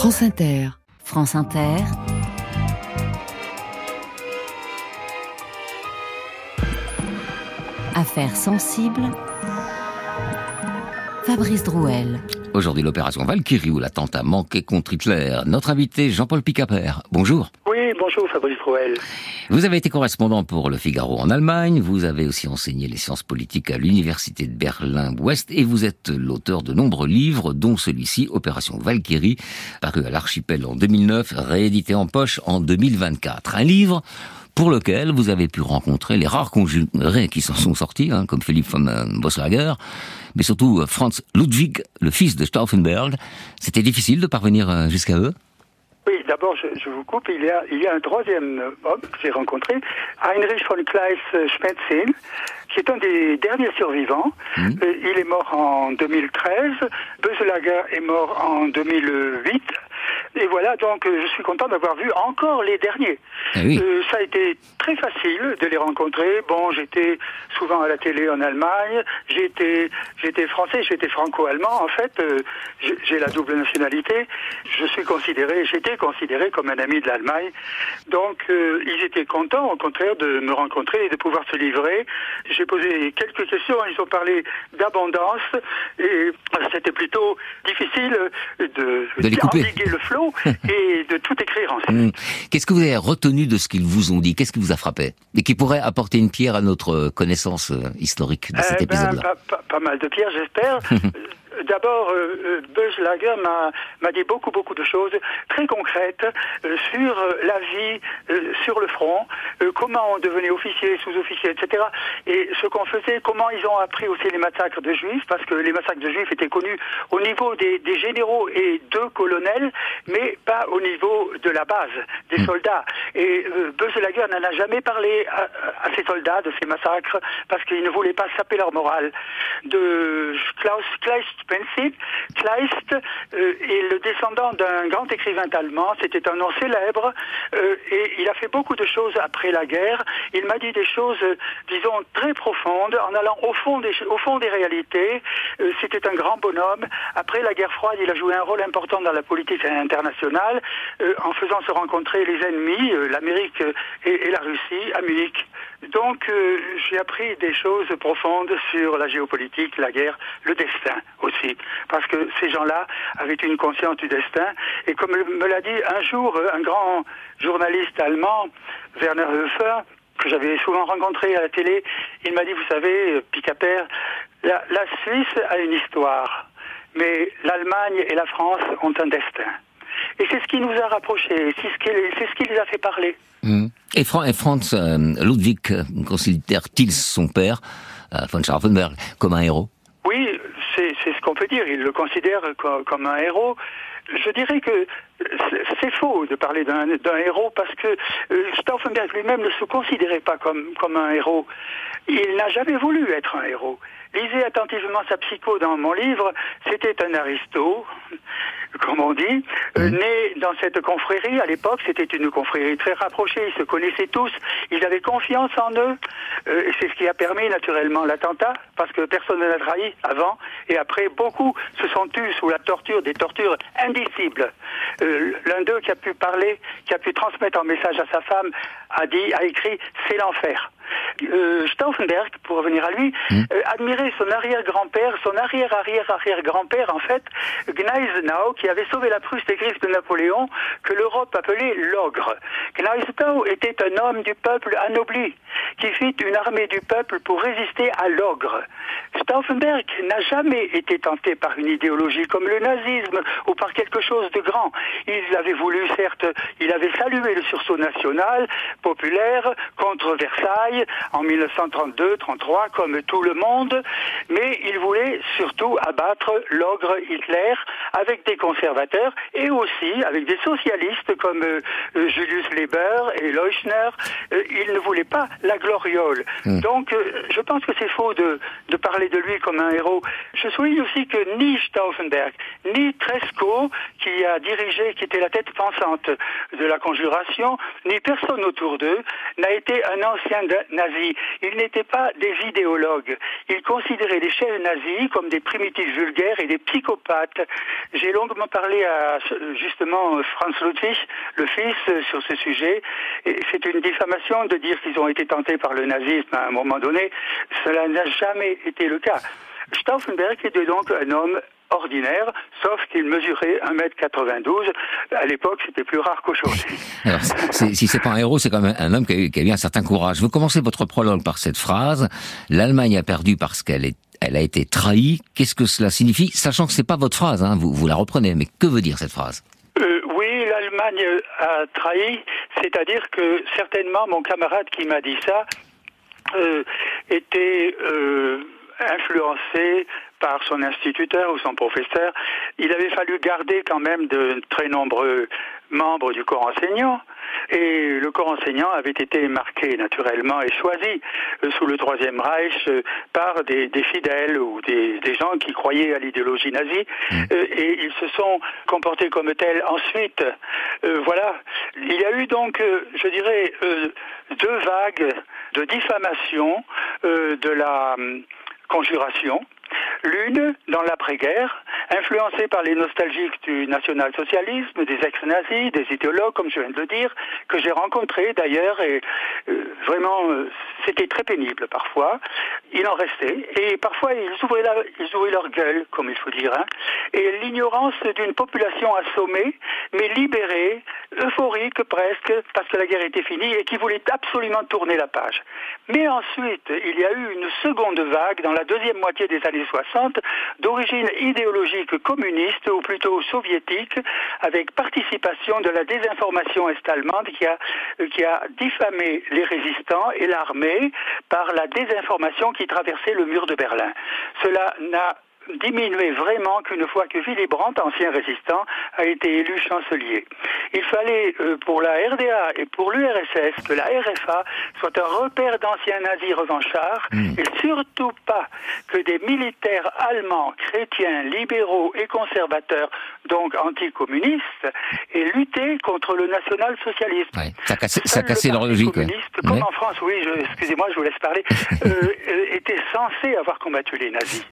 France Inter. France Inter. Affaires sensibles. Fabrice Drouel. Aujourd'hui, l'opération Valkyrie ou l'attentat manqué contre Hitler. Notre invité, Jean-Paul Picapert. Bonjour. Oui, bonjour Fabrice Drouel. Vous avez été correspondant pour Le Figaro en Allemagne. Vous avez aussi enseigné les sciences politiques à l'université de Berlin-Ouest et vous êtes l'auteur de nombreux livres, dont celui-ci, Opération Valkyrie, paru à l'Archipel en 2009, réédité en poche en 2024. Un livre pour lequel vous avez pu rencontrer les rares conjurés qui s'en sont sortis, comme Philipp von Boeselager, mais surtout Franz Ludwig, le fils de Stauffenberg. C'était difficile de parvenir jusqu'à eux? Oui, d'abord, je vous coupe. Il y a un troisième homme que j'ai rencontré, Heinrich von Kleist-Schmetzin, qui est un des derniers survivants. Il est mort en 2013. Boeselager est mort en 2008. Et voilà, donc je suis content d'avoir vu encore les derniers. Ah oui. Ça a été très facile de les rencontrer. Bon, j'étais souvent à la télé en Allemagne, j'étais français, j'étais franco-allemand. En fait, j'ai la double nationalité. J'étais considéré comme un ami de l'Allemagne. Donc, ils étaient contents, au contraire, de me rencontrer et de pouvoir se livrer. J'ai posé quelques questions, ils ont parlé d'abondance, et c'était plutôt difficile d'endiguer le flot et de tout écrire ensuite. Qu'est-ce que vous avez retenu de ce qu'ils vous ont dit? Qu'est-ce qui vous a frappé? Et qui pourrait apporter une pierre à notre connaissance historique de cet épisode-là? Pas mal de pierres, j'espère. D'abord, Boeselager m'a dit beaucoup de choses très concrètes sur la vie sur le front, comment on devenait officier, sous-officier, etc. Et ce qu'on faisait, comment ils ont appris aussi les massacres de Juifs, parce que les massacres de Juifs étaient connus au niveau des généraux et de colonels, mais pas au niveau de la base, des soldats. Et Boeselager n'en a jamais parlé à ces soldats de ces massacres, parce qu'il ne voulait pas saper leur morale. De Kleist est le descendant d'un grand écrivain allemand, c'était un nom célèbre, et il a fait beaucoup de choses après la guerre. Il m'a dit des choses, disons, très profondes, en allant au fond des réalités. C'était un grand bonhomme. Après la guerre froide, il a joué un rôle important dans la politique internationale, en faisant se rencontrer les ennemis, l'Amérique et la Russie, à Munich. Donc, j'ai appris des choses profondes sur la géopolitique, la guerre, le destin aussi. Parce que ces gens-là avaient une conscience du destin. Et comme me l'a dit un jour un grand journaliste allemand, Werner Höfer, que j'avais souvent rencontré à la télé, il m'a dit, vous savez, Picapert, la Suisse a une histoire, mais l'Allemagne et la France ont un destin. Et c'est ce qui nous a rapprochés, c'est ce qui les a fait parler. Et Franz Ludwig considère-t-il son père, von Stauffenberg, comme un héros? Oui, c'est ce qu'on peut dire. Il le considère comme un héros. Je dirais que c'est faux de parler d'un héros parce que Stauffenberg lui-même ne se considérait pas comme un héros. Il n'a jamais voulu être un héros. Lisez attentivement sa psycho dans mon livre. C'était un aristo, comme on dit, né dans cette confrérie. À l'époque, c'était une confrérie très rapprochée. Ils se connaissaient tous. Ils avaient confiance en eux. Et c'est ce qui a permis naturellement l'attentat, parce que personne ne l'a trahi avant. Et après, beaucoup se sont tus sous la torture, des tortures indicibles. L'un d'eux qui a pu parler, qui a pu transmettre un message à sa femme, a écrit « c'est l'enfer ». Stauffenberg, pour revenir à lui, admirait son arrière-grand-père, son arrière-arrière-arrière-grand-père, en fait, Gneisenau, qui avait sauvé la Prusse des griffes de Napoléon, que l'Europe appelait l'ogre. Gneisenau était un homme du peuple anobli, qui fit une armée du peuple pour résister à l'ogre. Stauffenberg n'a jamais été tenté par une idéologie comme le nazisme ou par quelque chose de grand. Il avait voulu, certes, il avait salué le sursaut national, populaire, contre Versailles, en 1932-33, comme tout le monde, mais il voulait surtout abattre l'ogre Hitler avec des conservateurs et aussi avec des socialistes comme Julius Leber et Leuschner. Il ne voulait pas la gloriole. Donc, je pense que c'est faux de parler de lui comme un héros. Je souligne aussi que ni Stauffenberg, ni Tresco, qui était la tête pensante de la conjuration, ni personne autour d'eux n'a été un ancien nazis. Ils n'étaient pas des idéologues. Ils considéraient les chefs nazis comme des primitifs vulgaires et des psychopathes. J'ai longuement parlé à, justement, Franz Ludwig, le fils, sur ce sujet. Et c'est une diffamation de dire qu'ils ont été tentés par le nazisme à un moment donné. Cela n'a jamais été le cas. Stauffenberg était donc un homme ordinaire, sauf qu'il mesurait 1m92. À l'époque, c'était plus rare qu'aujourd'hui. Alors, si c'est pas un héros, c'est quand même un homme qui a eu un certain courage. Vous commencez votre prologue par cette phrase: l'Allemagne a perdu parce qu'elle a été trahie. Qu'est-ce que cela signifie? Sachant que c'est pas votre phrase, hein, vous la reprenez, mais que veut dire cette phrase? Oui, l'Allemagne a trahi, c'est-à-dire que certainement mon camarade qui m'a dit ça était influencé par son instituteur ou son professeur. Il avait fallu garder quand même de très nombreux membres du corps enseignant, et le corps enseignant avait été marqué naturellement et choisi sous le Troisième Reich par des fidèles ou des gens qui croyaient à l'idéologie nazie, et ils se sont comportés comme tels ensuite. Voilà. Il y a eu donc, je dirais, deux vagues de diffamation de la conjuration. L'une, dans l'après-guerre, influencée par les nostalgiques du national-socialisme, des ex-nazis, des idéologues, comme je viens de le dire, que j'ai rencontrés d'ailleurs, et vraiment, c'était très pénible parfois. Il en restait, et parfois ils ouvraient leur gueule, comme il faut dire, hein, et l'ignorance d'une population assommée, mais libérée, euphorique presque, parce que la guerre était finie, et qui voulait absolument tourner la page. Mais ensuite, il y a eu une seconde vague, dans la deuxième moitié des années 60, d'origine idéologique communiste, ou plutôt soviétique, avec participation de la désinformation est-allemande qui a diffamé les résistants et l'armée par la désinformation qui traversait le mur de Berlin. Cela n'a diminué vraiment qu'une fois que Willy Brandt, ancien résistant, a été élu chancelier. Il fallait pour la RDA et pour l'URSS que la RFA soit un repère d'anciens nazis revanchards, et surtout pas que des militaires allemands, chrétiens, libéraux et conservateurs, donc anticommunistes, aient lutté contre le national-socialisme. Ouais, ça a cassé leur logique. Comme en France, oui, excusez-moi, je vous laisse parler, était censé avoir combattu les nazis.